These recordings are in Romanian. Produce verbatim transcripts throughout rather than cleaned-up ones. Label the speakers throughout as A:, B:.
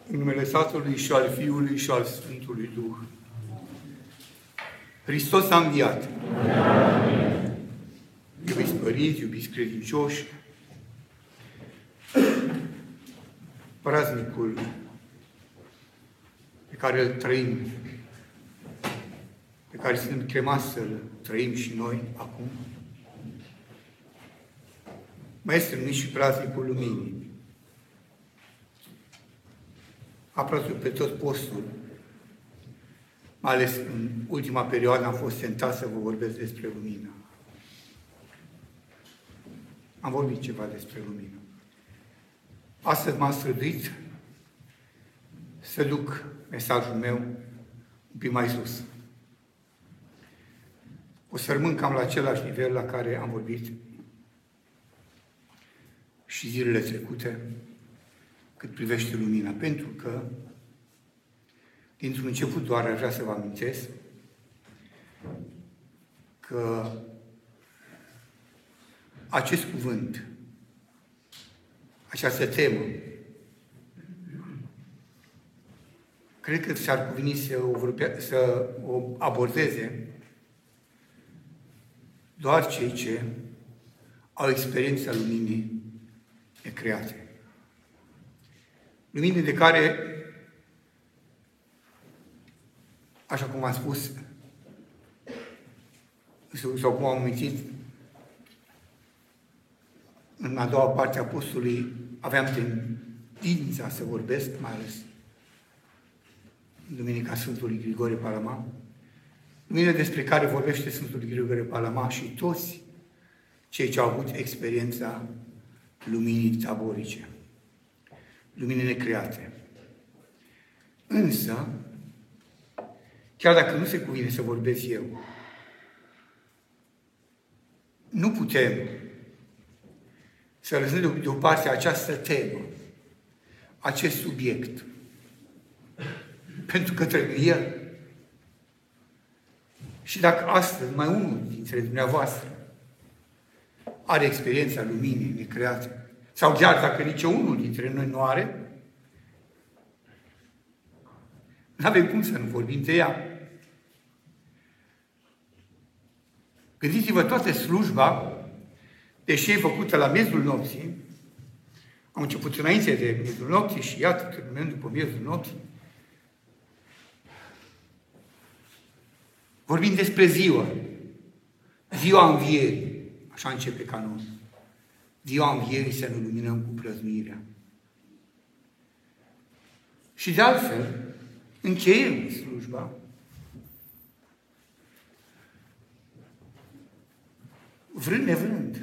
A: În numele Tatălui și al Fiului și al Sfântului Duh. Hristos a înviat. Amin. Iubiți părinți, iubiți credincioși, praznicul pe care îl trăim, pe care suntem chemați să-l trăim și noi acum, mai este numit și praznicul Luminii. Aproape pe tot postul, mai ales în ultima perioadă, am fost tentat să vă vorbesc despre lumină. Am vorbit ceva despre lumină. Astăzi m-am străduit să duc mesajul meu un pic mai sus. O să rămân cam la același nivel la care am vorbit și zilele trecute, cât privește lumina. Pentru că, dintr-un început doar aș vrea să vă amintesc că acest cuvânt, această temă, cred că s-ar cuveni să o, vorbea, să o abordeze doar cei ce au experiența luminii necreate. Luminii de care, așa cum am spus, sau cum am amintit, în a doua parte a postului aveam tendința să vorbesc, mai ales în Duminica Sfântului Grigore Palama, lumină despre care vorbește Sfântul Grigore Palama și toți cei ce au avut experiența luminii taborice, lumini necreate. Însă, chiar dacă nu se cuvine să vorbesc eu, nu putem să lăsăm deoparte această temă, acest subiect, pentru că trebuie el. Și dacă astăzi mai unul dintre dumneavoastră are experiența luminii necreate, sau chiar dacă nici unul dintre noi nu are, nu avem cum să nu vorbim de ea. Gândiți-vă, toată slujba, deși e făcută la miezul nopții, am început înainte de miezul nopții și iată, terminăm după miezul nopții, vorbim despre ziua, ziua învierii, așa începe canonul. Ziua învierii să ne luminăm cu prăznuirea. Și de altfel, încheiem slujba vrând nevrând.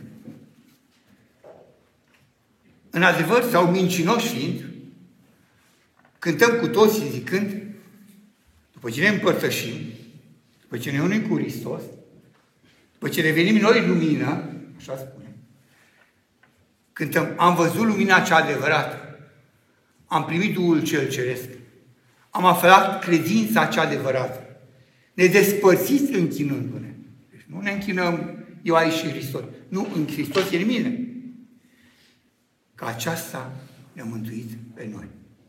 A: În adevăr, sau mincinoși fiind, cântăm cu toții zicând, după ce ne împărtășim, după ce ne unim cu Hristos, după ce revenim noi lumina, așa spune, cântăm, am văzut lumina cea adevărată, am primit Duhul cel Ceresc, am aflat credința cea adevărată, ne despărțiți închinându-ne. Deci nu ne închinăm eu aici și Hristos. Nu, în Hristos e în mine. Că aceasta ne-a mântuit pe noi.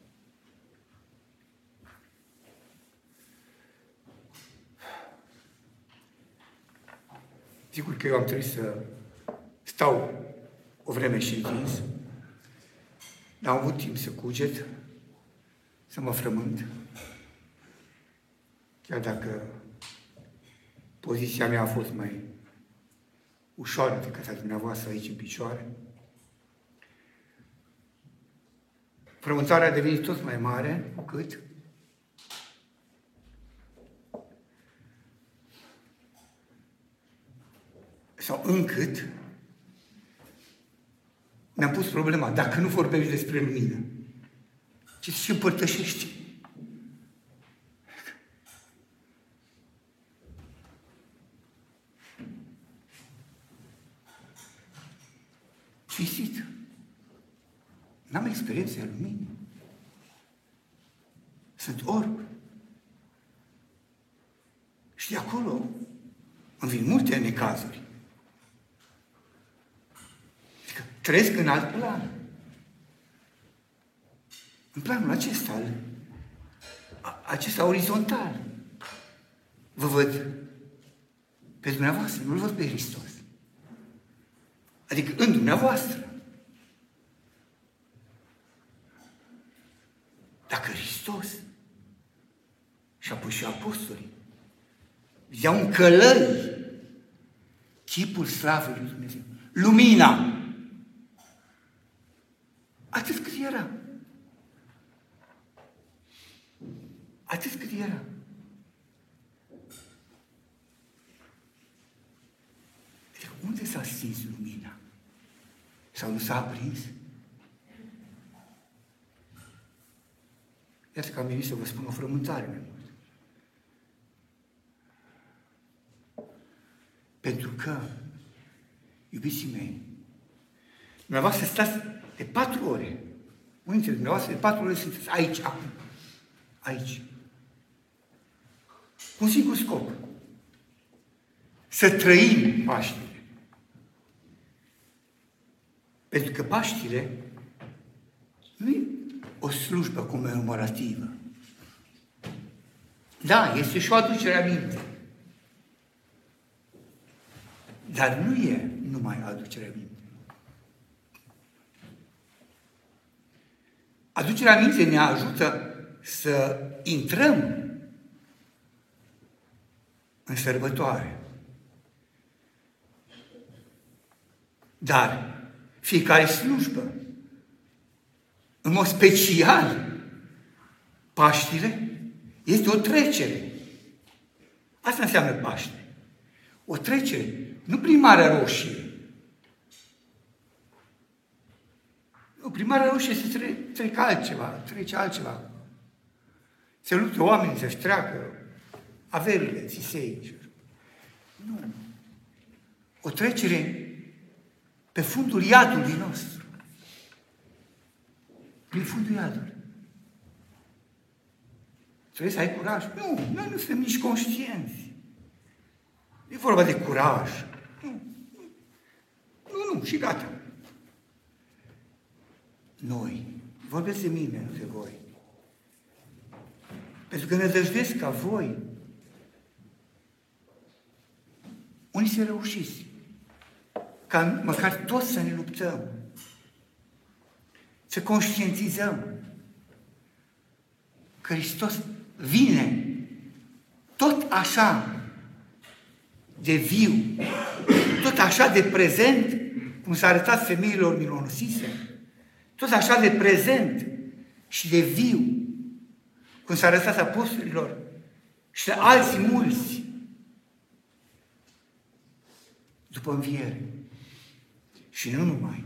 A: Sigur că eu am trebuit să stau o vreme și întins, dar am avut timp să cuget, să mă frământ, chiar dacă poziția mea a fost mai ușoară decât a dumneavoastră aici în picioare. Frământarea a devenit tot mai mare, cu cât sau încât mi-am pus problema, dacă nu vorbești despre lumină, ce și împărtășești? Cinstit. N-am experiență a luminii. Sunt orb. Și de acolo îmi vin multe necazuri. Adică trăiesc în alt plan. în planul acesta, acesta orizontal, vă văd pe dumneavoastră, nu-L văd pe Hristos. Adică în dumneavoastră. Dacă Hristos și apoi și apostolii vedeau în călăi chipul slavei lui Dumnezeu, lumina, atât cât era. Atât cât era. Adică unde s-a stins lumina? Sau nu s-a aprins? Iată că am venit să vă spun o frământare mai mult. Pentru că, iubiții mei, dumneavoastră stați de patru ore, unii dintre dumneavoastră de patru ore sunteți aici, acum, aici, cu un singur scop. Să trăim Paștile. Pentru că Paștile nu e o slujbă comemorativă. Da, este și o aducere aminte. Dar nu e numai aducerea aminte. Aducerea aminte ne ajută să intrăm în sărbătoare. Dar fiecare slujbă, în mod special, Paștile, este o trecere. Asta înseamnă Paște. O trecere, nu prin Marea Roșie. Nu, prin Marea Roșie se tre- trece altceva, trece altceva. Se luptă oamenii să-și treacă averile, țisei. Nu. O trecere pe fundul iadului nostru. Prin fundul iadului. Trebuie să ai curaj. Nu, noi nu suntem nici conștienți. E vorba de curaj. Nu, nu, nu, și gata. Noi, vorbesc de mine, nu de voi. Pentru că ne dăjduiesc ca voi, unii să reușiți, ca măcar toți să ne luptăm, să conștientizăm că Hristos vine tot așa de viu, tot așa de prezent, cum s-a arătat femeilor milonosise, tot așa de prezent și de viu, cum s-a arătat apostolilor și de alții mulți după înviere. Și nu numai.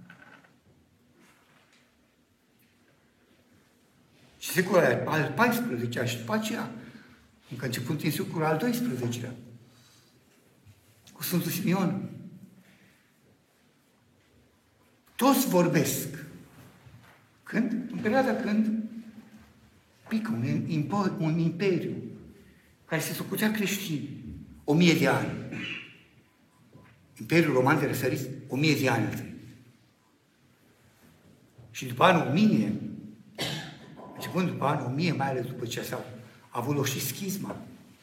A: Și secolul al paisprezecelea și după aceea, încă începând din secolul al doisprezecelea, cu Sfântul Simeon, toți vorbesc. Când? În perioada când pică un, impo- un imperiu care se socotea creștin, o mie de ani. Imperiul Roman de răsărit, o mie de ani. Și după anul o mie, începând după anul o mie, mai ales după ce s-a avut loc și schisma,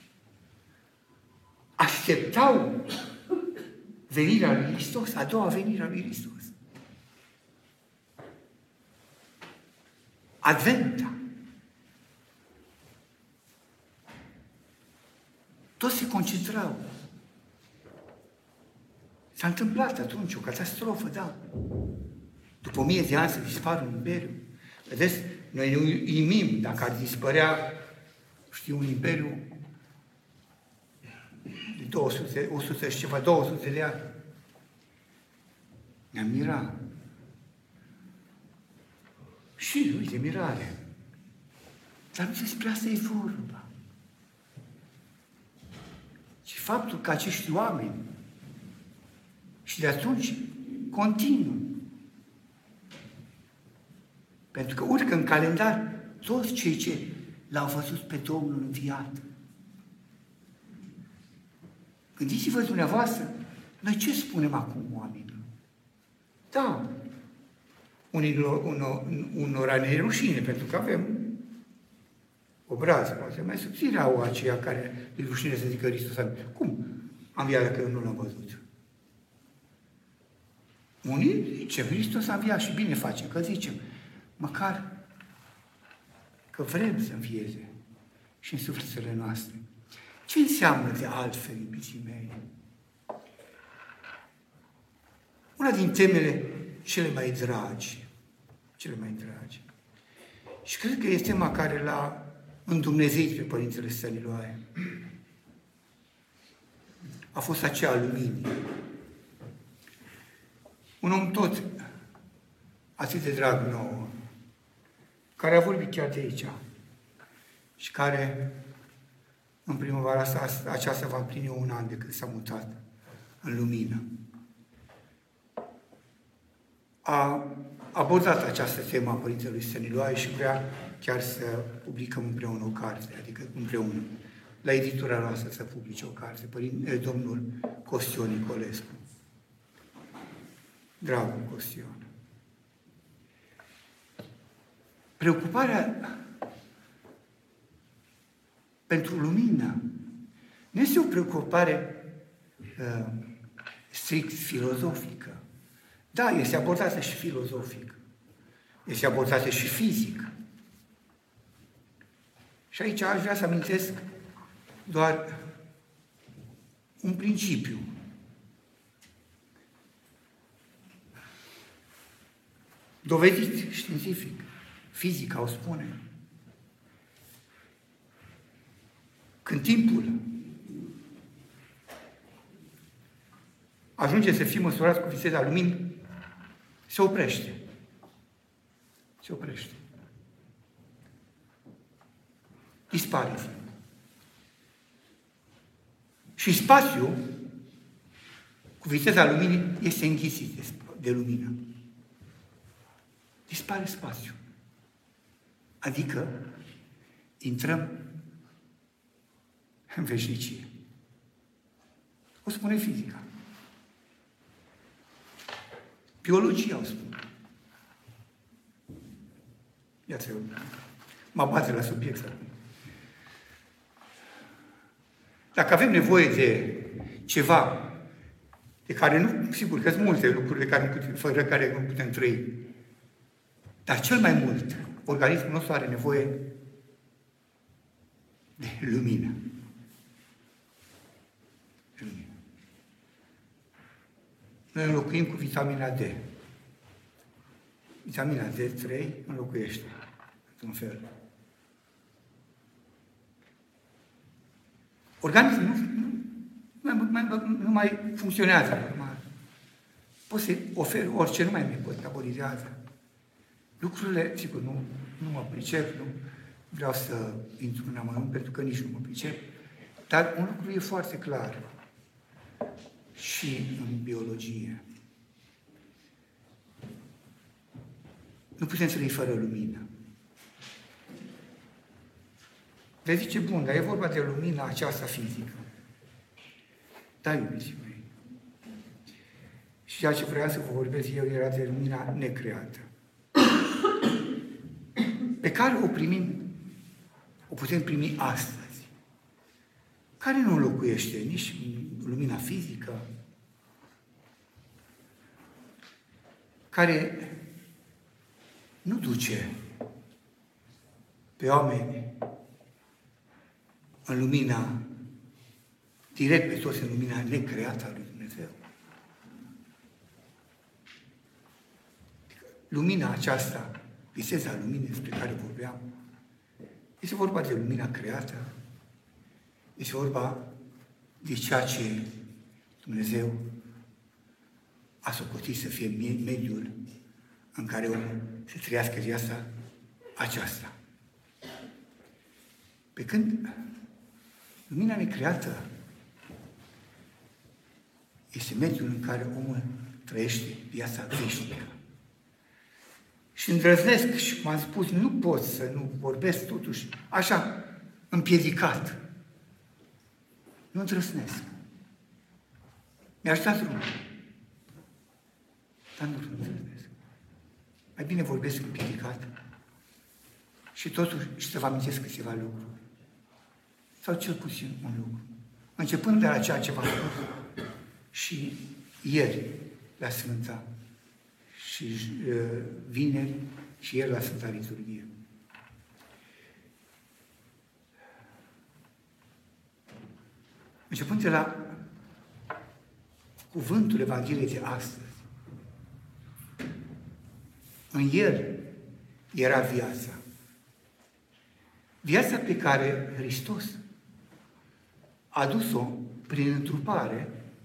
A: așteptau venirea lui Hristos, a doua venire a lui Hristos. Adventa. Toți se concentrau. S-a întâmplat atunci o catastrofă, da. După o mie de ani să dispară un imperiu. Vedeți, noi ne uimim dacă ar dispărea, știu, un imperiu de două sute, o sută și ceva, două sute de ani. Ne-am mirat. Și, uite, mirare. Dar nu despre asta e vorba. Și faptul că acești oameni și de atunci continuă. Pentru că urcă în calendar toți cei ce l-au văzut pe Domnul înviat. Gândiți-vă dumneavoastră, noi ce spunem acum oamenilor? Da, Unilor, unor, unora ne e rușine, pentru că avem obraz, poate mai subțire au aceia care e rușine să zică Hristos a înviat. Cum? Am înviat dacă eu nu l-am văzut. Unii zicem, Hristos a înviat și bine facem, că zicem, măcar că vrem să învieze și în sufletele noastre. Ce înseamnă de altfel, iubiții mei? Una din temele cele mai dragi, cele mai dragi. Și cred că este tema care l-a îndumnezeit pe Părintele Stăniloae. A fost aceea luminii. Un om tot atât de drag nouă, care a vorbit chiar de aici și care în primăvara asta, aceasta va împlini un an de când s-a mutat în lumină. A abordat această temă a Părintelui Stăniloae și vrea chiar să publicăm împreună o carte, adică împreună, la editura noastră să publice o carte, Părinte, domnul Costion Nicolescu. Dragul Costion. Preocuparea pentru lumină nu este o preocupare uh, strict filozofică. Da, este abordată și filozofic. Este abordată și fizic. Și aici aș vrea să amintesc doar un principiu. Dovedit științific. Fizica o spune. Când timpul ajunge să fie măsurat cu viteza luminii, se oprește. Se oprește. Dispare. Și spațiul, cu viteza luminii, este înghițit de, de lumină. Dispare spațiul. Adică intrăm în veșnicie. O spune fizica. Biologia o spune. Iată, mă bate la subiect acum. Dacă avem nevoie de ceva de care nu, sigur că sunt multe lucruri de care, fără care nu putem trăi, dar cel mai mult, organismul nostru are nevoie de lumină. De lumină. Noi înlocuim cu vitamina D. Vitamina D trei înlocuiește, într-un fel. Organismul nu, nu, nu, nu mai funcționează normal. Poți să oferi orice, nu mai metabolizează. Lucrurile, sigur, nu, nu mă pricep, nu vreau să intru în amănunt, pentru că nici nu mă pricep, dar un lucru e foarte clar și în biologie. Nu putem trăi fără lumină. Vezi ce bun, dar e vorba de lumina aceasta fizică. Da, iubiții mei. Și ceea ce vreau să vă vorbesc eu era de lumina necreată. Pe care o primim, o putem primi astăzi. Care nu înlocuiește nici lumina fizică, care nu duce pe oameni în lumina, direct pe toți în lumina necreată a lui Dumnezeu. Lumina aceasta, viteza luminii despre care vorbeam, este vorba de lumina creată, este vorba de ceea ce Dumnezeu a socotit să fie mediul în care omul să trăiască viața aceasta. Pe când lumina necreată este mediul în care omul trăiește viața veșnică. Și îndrăznesc, și cum am spus, nu pot să nu vorbesc totuși așa, împiedicat. Nu îndrăznesc. Mi-aș da drumul. Dar nu îndrăznesc. mai bine vorbesc împiedicat și totuși să vă amintesc câteva lucruri. Sau cel puțin un lucru. Începând de la ceea ce v-am spus și ieri la Sfânta și uh, vineri și ieri la Sfânta Liturghie. Începând de la cuvântul Evangheliei de astăzi. În el era viața. Viața pe care Hristos a dus-o prin întrupare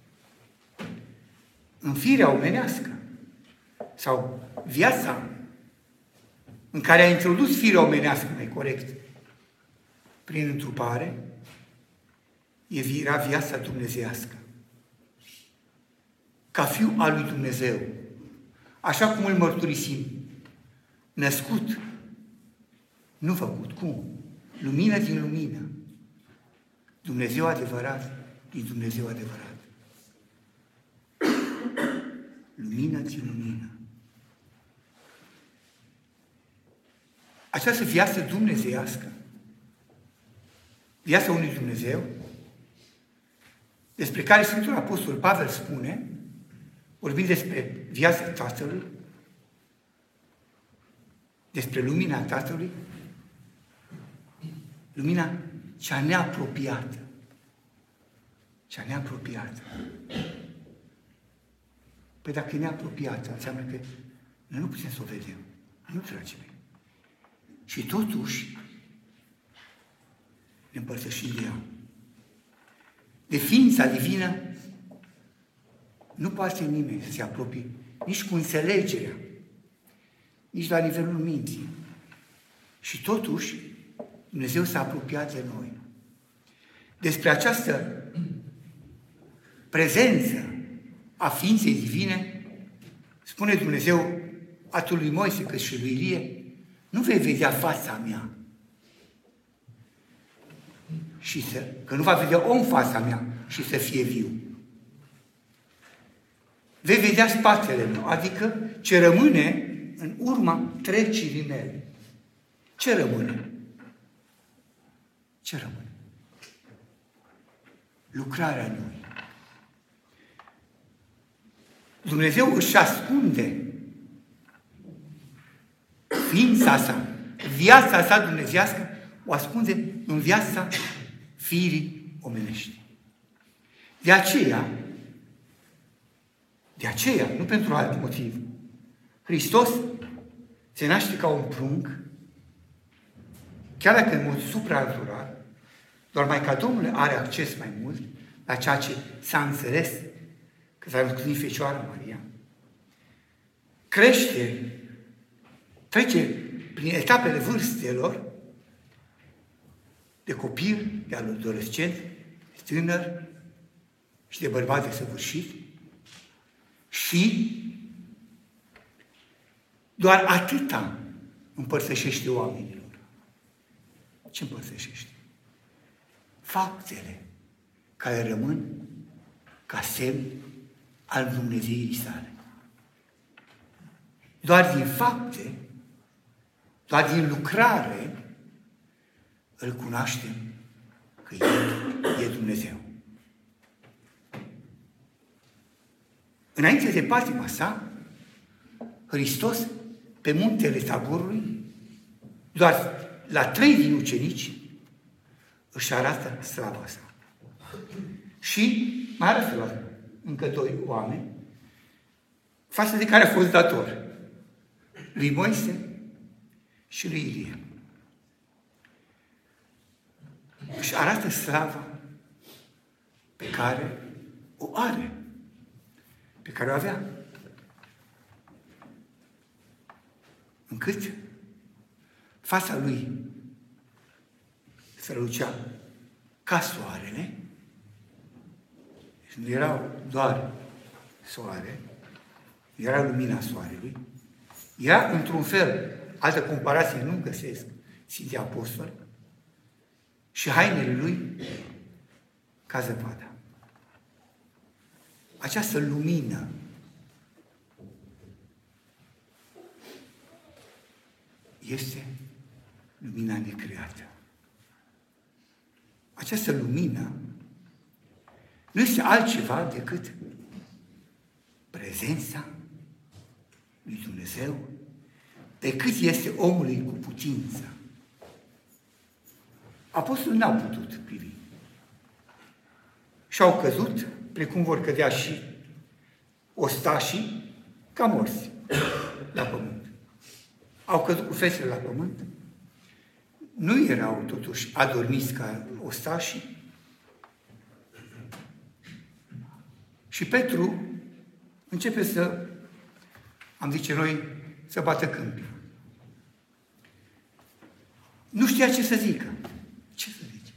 A: în firea omenească. Sau viața în care a introdus firea omenească, mai corect, prin întrupare, era viața dumnezeiască. Ca fiu al lui Dumnezeu, așa cum îl mărturisim, născut, nu făcut, cum? Lumină din lumină. Dumnezeu adevărat din Dumnezeu adevărat. Lumină din lumină. Această viață dumnezeiască, viața unui Dumnezeu, despre care Sfântul Apostol Pavel spune, vorbind despre viața Tatălui, despre lumina Tatălui, lumina cea neapropiată. Cea neapropiată. Păi dacă e neapropiată, înseamnă că noi nu putem să o vedem. Nu, dragii mei. Și totuși ne împărtășim de ea. De ființa divină nu poate nimeni să se apropie nici cu înțelegerea, nici la nivelul minții. Și totuși Dumnezeu s-a apropiat de noi. Despre această prezență a ființei divine spune Dumnezeu atât lui Moise cât și lui Ilie: nu vei vedea fața mea. Și să, că nu va vedea om fața mea și să fie viu. Vei vedea spatele meu, adică ce rămâne în urma trecerii mele. Ce rămâne? Ce rămâne? Lucrarea Lui. Dumnezeu își ascunde ființa sa, viața sa dumnezeiască, o ascunde în viața firii omenești. De aceea, de aceea, nu pentru alt motiv, Hristos se naște ca un prunc, chiar dacă în mod supranatural, doar mai ca Domnul are acces mai mult la ceea ce s-a înțeles că s-a născut din Fecioara Maria, crește, trece prin etapele vârstelor, de copil, de adolescent, de tânăr și de bărbat desăvârșit și doar atâta împărtășește oamenilor. Ce împărtășește? Faptele care rămân ca semn al Dumnezeirii sale. Doar din fapte, doar din lucrare, îl cunoaștem că El e Dumnezeu. Înainte de patima sa, Hristos, pe muntele Taborului, doar la trei din ucenici, își arată slava sa. Și mai arată la încă doi oameni, față de care a fost dator, lui Moise și lui Ilie. Își arată slava pe care o are, pe care o avea. Încât fața lui strălucea ca soarele, și nu era doar soare, era lumina soarelui, era într-un fel, altă comparație nu găsesc, Sfinții Apostoli, și hainele lui ca zăpada. Această lumină este lumina necreată. Această lumină nu este altceva decât prezența lui Dumnezeu, pe cât este omului cu putință. Apostolii n-au putut privi. Și au căzut, precum vor cădea și ostașii, ca morți la pământ. Au căzut cu fețele la pământ, nu erau totuși adormiți ca ostașii. Și Petru începe să, am zice noi, să bată câmpii. Nu știa ce să zică. Ce să zice?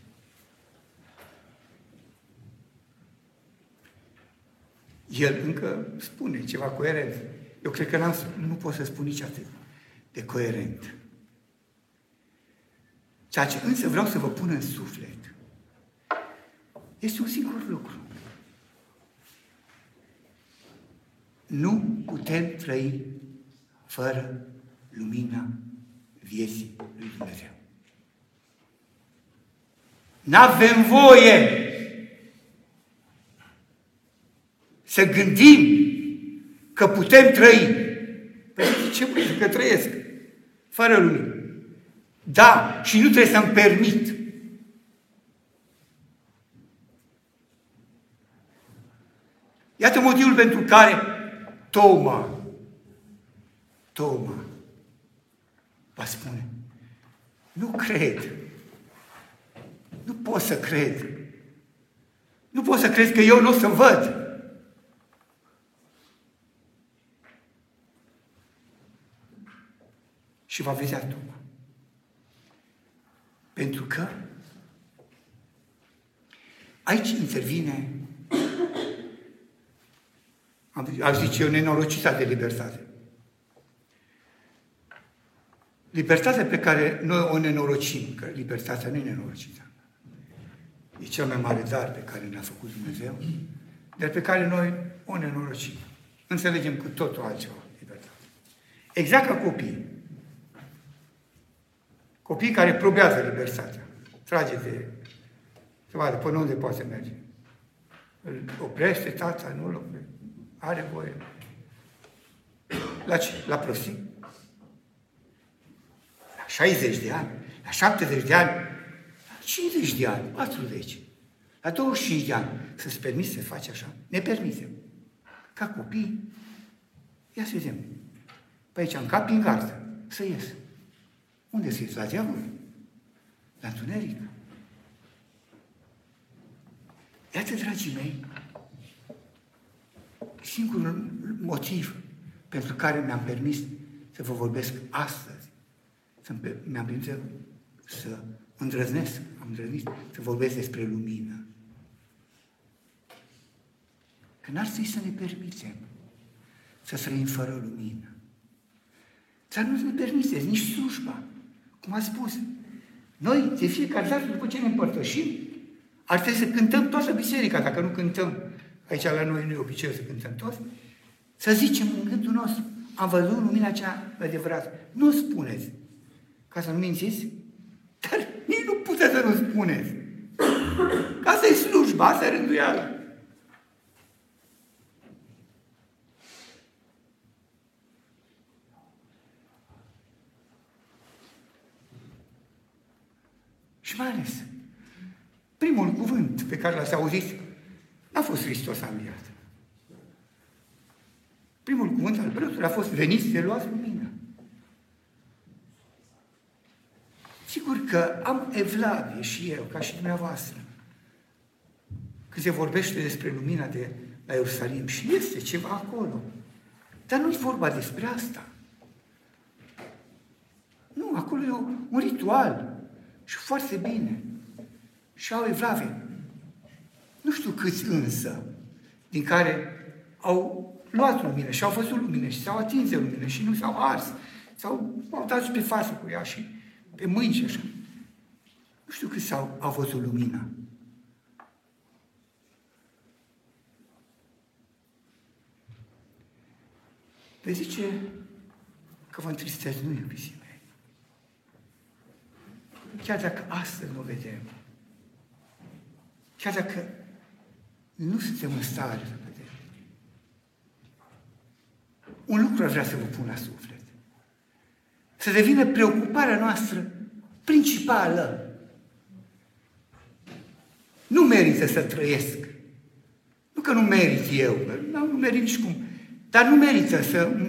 A: El încă spune ceva coerent. Eu cred că n-am, nu pot să spun nici atât de coerent. Ceea ce însă vreau să vă pun în suflet este un singur lucru. Nu putem trăi fără lumina vieții lui Dumnezeu. N-avem voie să gândim că putem trăi. Păi ce voi că trăiesc fără lumină? Da, și nu trebuie să-mi permit. Iată motivul pentru care Toma, Toma va spune, nu cred, nu pot să cred, nu pot să cred că eu nu o să văd. Și va vedea Toma. Pentru că aici intervine, aș zice eu, nenorocită de libertate. Libertatea pe care noi o nenorocim, că libertatea nu e nenorocită. E cel mai mare dar pe care ne-a făcut Dumnezeu, dar pe care noi o nenorocim. Înțelegem cu totul altceva libertate. Exact ca copiii. Copiii care probează libertatea. Trage de... să vadă până unde poate merge. Îl oprește tata, nu îl oprește. Are voie. La ce? La prostii. La șaizeci de ani, la șaptezeci de ani, la cincizeci de ani, patruzeci, la douăzeci și cinci de ani, să-ți permiți să faci așa. Ne permitem. Ca copii, ia să vedem. Pe aici, în cap, prin gardă, să ies. Unde să ies? La diavol? La întuneric? Iată, dragii mei, singurul motiv pentru care mi-am permis să vă vorbesc astăzi, să mi-am permis să, să îndrăznesc, am îndrăznit să vorbesc despre lumină. Că n-ar trebui să ne permitem să trăim fără lumină. Dar nu ne permiteți nici slujba. Cum a spus, noi, de fiecare dată, după ce ne împărtășim, ar trebui să cântăm toată biserica, dacă nu cântăm, aici la noi nu e obiceiul să cântăm toți, să zicem în gândul nostru, am văzut lumina cea adevărată. Nu spuneți, ca să nu mințiți, dar nici nu puteți să nu spuneți. Că asta e slujba, asta e rânduiala. Și mai ales, primul cuvânt pe care l-ați auzit n-a fost Hristos a înviat. Primul cuvânt al preotului a fost veniți de luați lumină. Sigur că am evlavie și eu, ca și dumneavoastră, când se vorbește despre lumina de la Ierusalim și este ceva acolo. Dar nu e vorba despre asta. Nu, acolo e un ritual. Și foarte bine. Și au evlavie. Nu știu câți însă, din care au luat lumină și au văzut lumină și s-au atins de lumină și nu s-au ars. Sau au dat și pe față cu ea și pe mâini și așa. Nu știu câți au, au văzut lumina. Vă zice că vă întristez, nu, iubiții mei. chiar dacă astăzi nu vedem, chiar dacă nu suntem în stare să vedem, un lucru ar vrea să vă pun la suflet. Să devină preocuparea noastră principală. Nu merită să trăiesc. Nu că nu merit eu, nu, nu merit nici cum, dar nu merită să,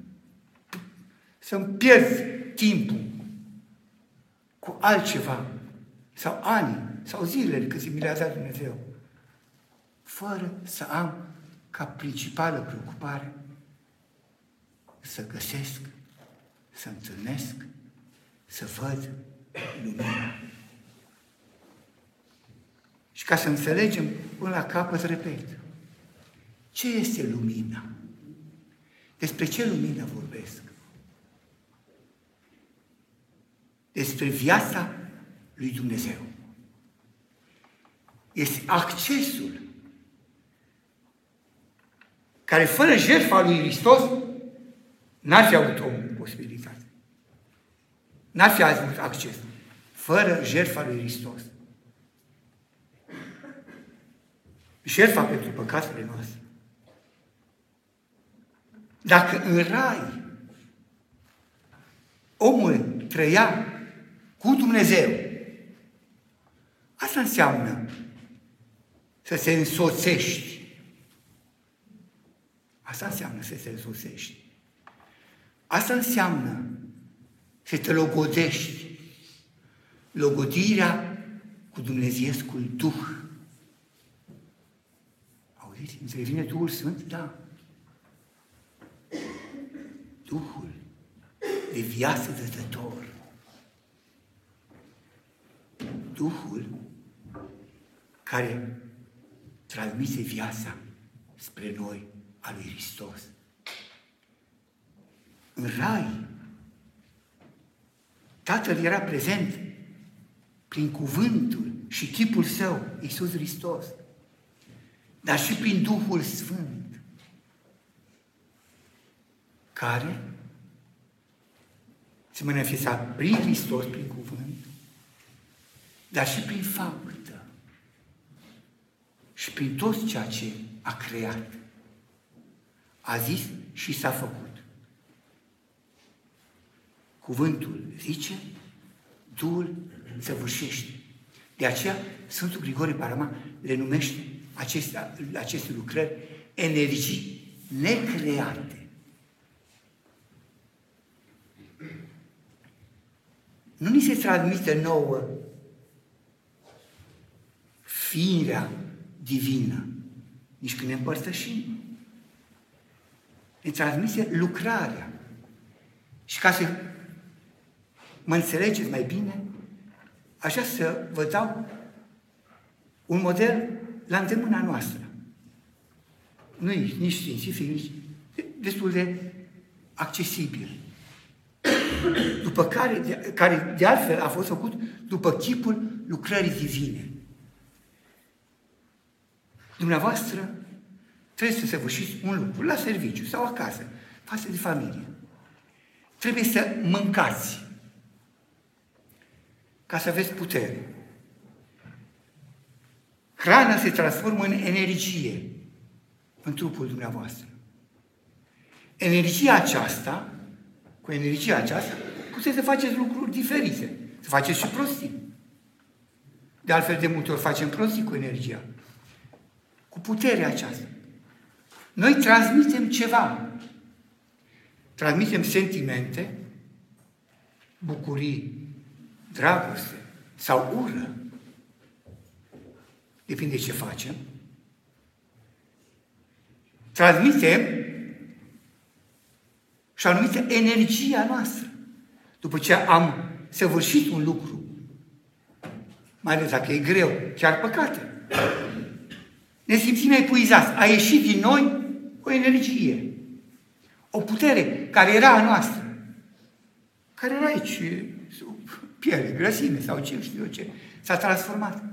A: să-mi pierd timpul cu altceva, sau ani, sau zilele cât mi le-a dat Dumnezeu, fără să am ca principală preocupare să găsesc, să întâlnesc, să văd lumina. Și ca să înțelegem până la capăt, repet, ce este lumina? Despre ce lumină vorbesc? Despre viața lui Dumnezeu. Este accesul care fără jertfa lui Hristos n-ar fi avut omul posibilitate. N-ar fi avut acces. Fără jertfa lui Hristos. Jertfa pentru păcatele noastre. Dacă în rai omul trăia cu Dumnezeu, asta înseamnă să te însoțești. Asta înseamnă să te însoțești. Asta înseamnă să te logodești. Logodirea cu Dumnezeescul Duh. Auziți? Îți revine Duhul Sfânt? Da. Duhul de viață dătător. Duhul care transmite viața spre noi a lui Hristos. În rai, Tatăl era prezent prin cuvântul și chipul Său, Iisus Hristos, dar și prin Duhul Sfânt, care se manifesta prin Hristos, prin cuvânt, dar și prin faptă și prin tot ceea ce a creat. A zis și s-a făcut. Cuvântul zice, Duhul săvârșește. De aceea, Sfântul Grigore Palama le numește aceste, aceste lucrări energii necreate. Nu ni se transmite nouă firea divină, nici când ne împărtășim. Ne transmite lucrarea. Și ca să mă înțelegeți mai bine, aș vrea să vă dau un model la îndemâna noastră. Nu e nici științific, nici destul de accesibil. După care, de, care de altfel a fost făcut după chipul lucrării divine. Dumneavoastră trebuie să săvârșiți un lucru, la serviciu sau acasă, față de familie. Trebuie să mâncați ca să aveți putere. Hrana se transformă în energie în trupul dumneavoastră. Energia aceasta, cu energia aceasta, puteți să faceți lucruri diferite. Să faceți și prostii. De altfel, de multe ori facem prostii cu energia. Cu puterea aceasta. Noi transmitem ceva. Transmitem sentimente, bucurii, dragoste sau ură. Depinde ce facem. Transmitem și anumită energia noastră. După ce am săvârșit un lucru, mai ales dacă e greu, chiar păcate, ne simțim epuizați. A ieșit din noi o energie, o putere care era a noastră, care era aici, sub piele, grăsime sau ce știu eu ce, s-a transformat.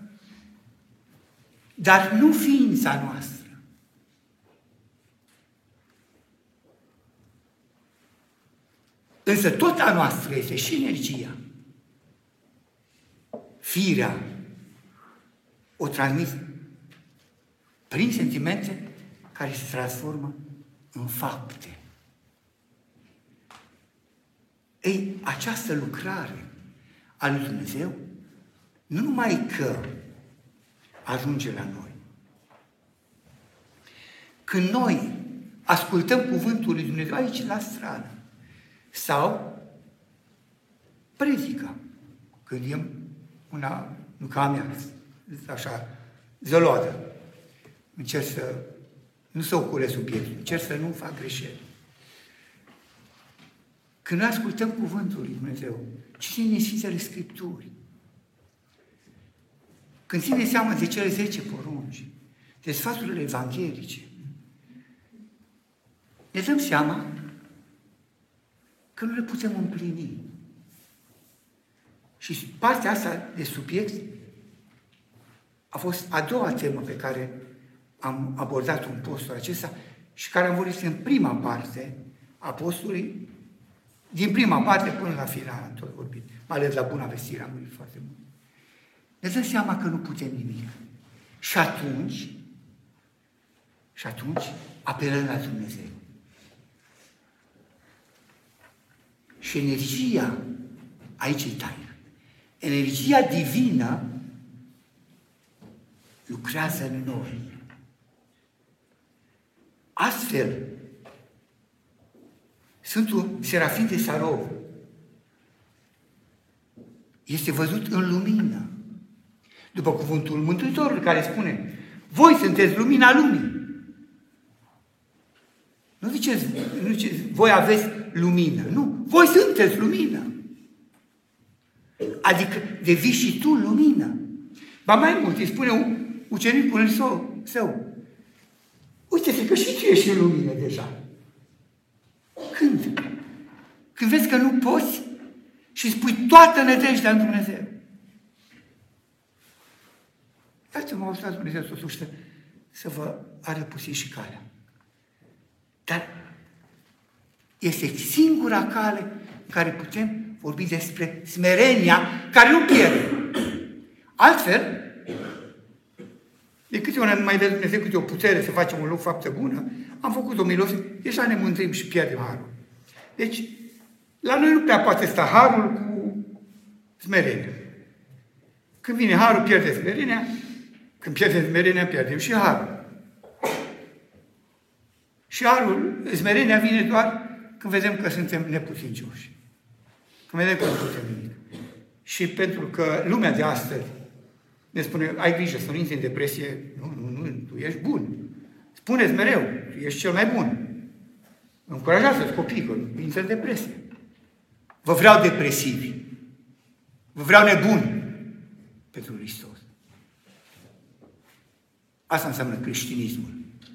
A: Dar nu ființa noastră. Însă tot a noastră este și energia. firea o transmis prin sentimente care se transformă în fapte. Ei, această lucrare a lui Dumnezeu nu numai că ajunge la noi. Când noi ascultăm cuvântul lui Dumnezeu aici la stradă sau predica, când e una, nu ca a mea, așa, zăloadă, încerc să nu să ocule subiectul, încerc să nu fac greșeli. Când noi ascultăm cuvântul lui Dumnezeu, citim din Sfintele Scripturi, când ține seama de cele zece porunci, de sfaturile evanghelice, ne dăm seama că nu le putem împlini. Și partea asta de subiect a fost a doua temă pe care am abordat-o în postul acesta și care am vorbit în prima parte a postului, din prima parte până la final am tot vorbit, mai ales la Buna Vestire am vorbit foarte mult. Ne dăm seama că nu putem nimic. Și atunci, și atunci apelăm la Dumnezeu. Și energia, aici e taină, energia divină lucrează în noi. Astfel, Sfântul Serafim de Sarov este văzut în lumină. După cuvântul Mântuitorului care spune, voi sunteți lumina lumii. Nu ziceți, nu ziceți, voi aveți lumină. Nu, voi sunteți lumină. Adică devii și tu lumină. Ba mai mult, îi spune ucenicul său, său uite-te că și tu ești în lumină deja. Când? Când vezi că nu poți și îți pui toată nădejdea în Dumnezeu. Iată, m-a ajutat Dumnezeu totuși să vă arăt puțin și calea. Dar este singura cale în care putem vorbi despre smerenia care nu pierde. Altfel, de câte ori nu mai dă Dumnezeu câte o putere să facem un lucru faptă bună, am făcut o milos, deja ne mândrim și pierdem harul. Deci, la noi nu prea poate sta harul cu smerenia. Când vine harul, pierde smerenia, când pierde smerenia, pierdem și harul. Și harul, smerenia vine doar când vedem că suntem neputincioși. Când vedem că nu putem nimic. Și pentru că lumea de astăzi ne spune, ai grijă să nu intri în depresie, nu, nu, nu, tu ești bun. Spuneți mereu, tu ești cel mai bun. Încurajați-ți copiii că nu intră în depresie. Vă vreau depresivi. Vă vreau nebuni pentru Hristos. Asta înseamnă creștinismul.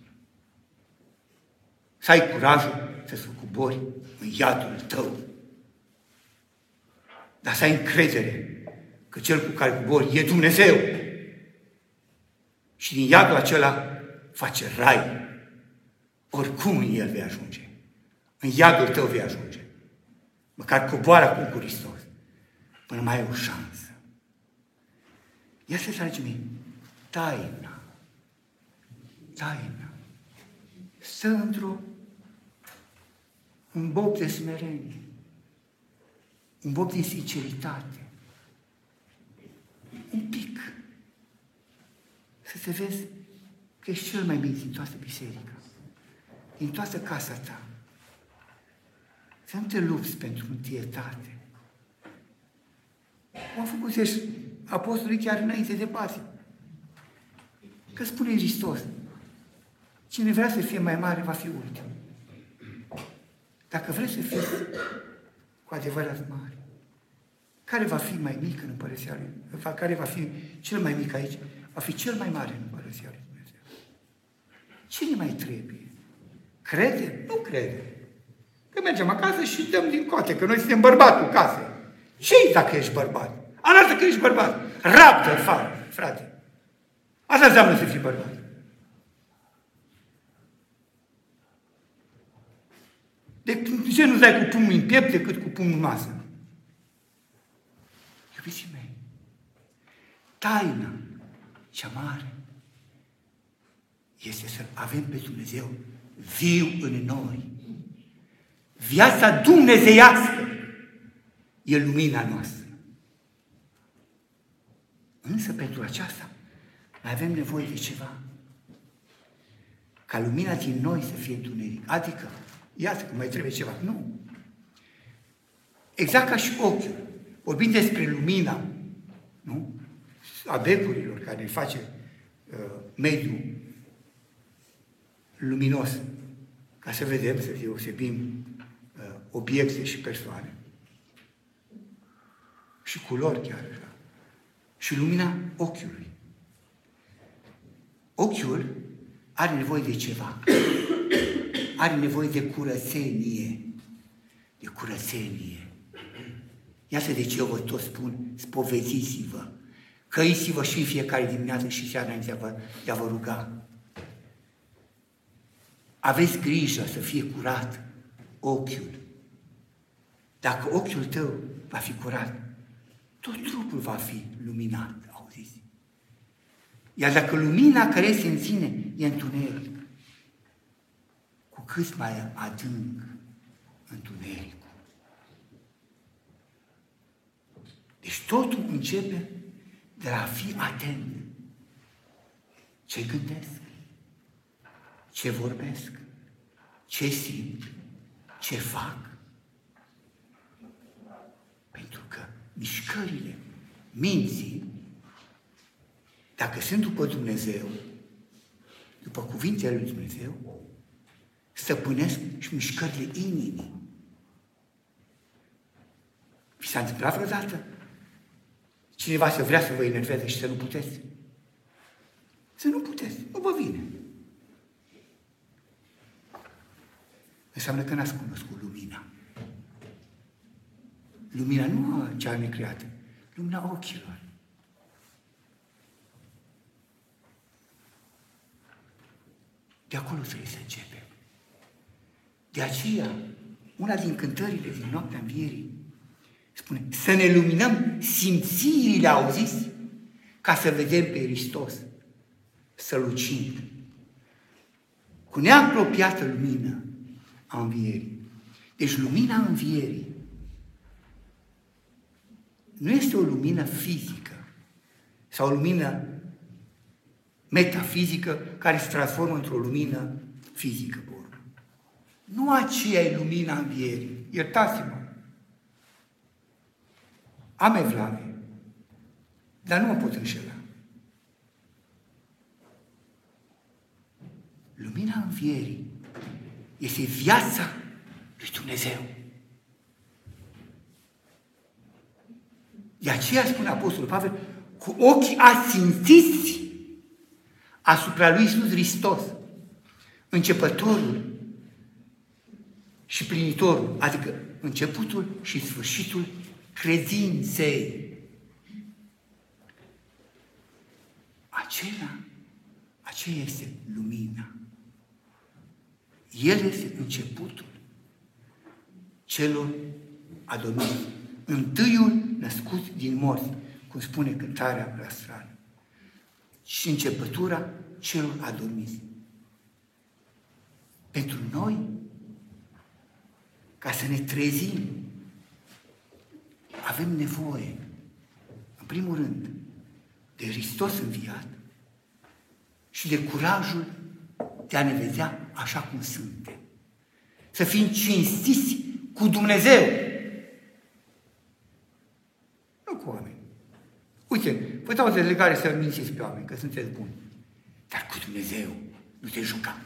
A: Să ai curajul să-ți cobori în iadul tău. Dar să ai încredere că cel cu care cobori e Dumnezeu. Și din iadul acela face rai. Oricum în el vei ajunge. În iadul tău vei ajunge. Măcar coboară acum cu Hristos. Până mai ai o șansă. Iată, dragii mei, taina. Taina. Stă într-o un bob de smerenie. Un bob de sinceritate. Un pic. Să te vezi că ești cel mai bine din toată biserica. Din toată casa ta. Să nu te lupți pentru întietate. Au făcut și apostolii chiar înainte de Paște. Că spune Hristos, cine vrea să fie mai mare va fi ultim. Dacă vreți să fiți cu adevărat mare, care va fi mai mic în Împărăția Lui? Care va fi cel mai mic aici? Va fi cel mai mare în Împărăția Lui Dumnezeu. Cine mai trebuie? Crede? Nu crede. Că mergem acasă și dăm din coate, că noi suntem bărbatul casei. Ce-i dacă ești bărbat? Arată că ești bărbat. Rabdă, frate. Asta înseamnă să fii bărbat. De ce nu dai cu pumnul în piept decât cu pumnul în masă? Iubiții mei, taina cea mare este să avem pe Dumnezeu viu în noi. Viața dumnezeiască e lumina noastră. Însă pentru aceasta mai avem nevoie de ceva. Ca lumina din noi să fie întuneric. Adică, iată că mai trebuie ceva. Nu. Exact ca și ochiul. Vorbim despre lumina, nu? A becurilor care îi face uh, mediul luminos, ca să vedem, să deosebim uh, obiecte și persoane. Și culori chiar așa. Și lumina ochiului. Ochiul are nevoie de ceva. Are nevoie de curățenie. De curățenie. Iată de ce eu vă tot spun, spoveziți-vă, căiți-vă și în fiecare dimineață și seara înainte de a vă ruga. Aveți grijă să fie curat ochiul. Dacă ochiul tău va fi curat, tot trupul va fi luminat, auziți? Iar dacă lumina care este în tine e întuneric, cu cât mai adânc întunericul. Deci totul începe de a fi atent. Ce gândesc? Ce vorbesc? Ce simt? Ce fac? Pentru că mișcările minții, dacă sunt după Dumnezeu, după cuvintele lui Dumnezeu, stăpânesc și mișcările inimii. Vi s-a întâmplat vreodată? Cineva să vrea să vă enerveze și să nu puteți? Să nu puteți, nu vă vine. Înseamnă că n-ați cunoscut lumina. Lumina nu cea necreată, lumina ochilor. De acolo trebuie să începem. De aceea, una din cântările din noaptea învierii spune, să ne luminăm simțirile, auziți? Ca să vedem pe Hristos strălucind. Cu neapropiată lumină a învierii. Deci lumina învierii nu este o lumină fizică sau o lumină metafizică care se transformă într-o lumină fizică. Bun. Nu aceea e lumina învierii. Iertați-mă. Am evlavie, dar nu mă pot înșela. Lumina învierii este viața lui Dumnezeu. De aceea spune Apostolul Pavel, cu ochii ațintiți asupra lui Iisus Hristos, începătorul și plinitorul, adică începutul și sfârșitul credinței. Acela, aceea este lumina. El este începutul celor adormiți. Întâiul născut din morți, cum spune cântarea preastrală. Și începătura celor adormiți. Pentru noi, ca să ne trezim, avem nevoie, în primul rând, de Hristos înviat și de curajul de a ne vedea așa cum suntem. Să fim cinstiți cu Dumnezeu. Nu cu oameni. Uite, vă dau o delegare să mințiți pe oameni, că sunteți buni. Dar cu Dumnezeu nu te juca.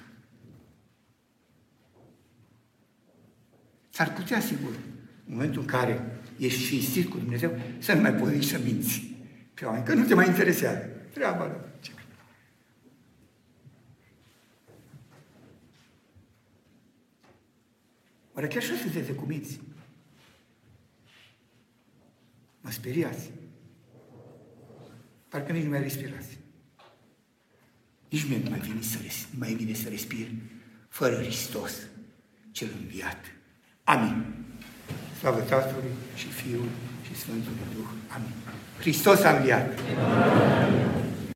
A: S-ar putea, sigur, în momentul în care ești cinstit cu Dumnezeu, să nu mai poți nici să minți pe oameni, că nu te mai interesează. Treaba lor. Oare chiar și sunteți cu minți? Mă speriați. Parcă nici nu mai respirați. Nici mie nu mai vine să, res- mai vine să respir fără Hristos cel înviat. Amin. Slavă Tatălui și Fiul și Sfântului Duh. Amin. Hristos a înviat. Amin.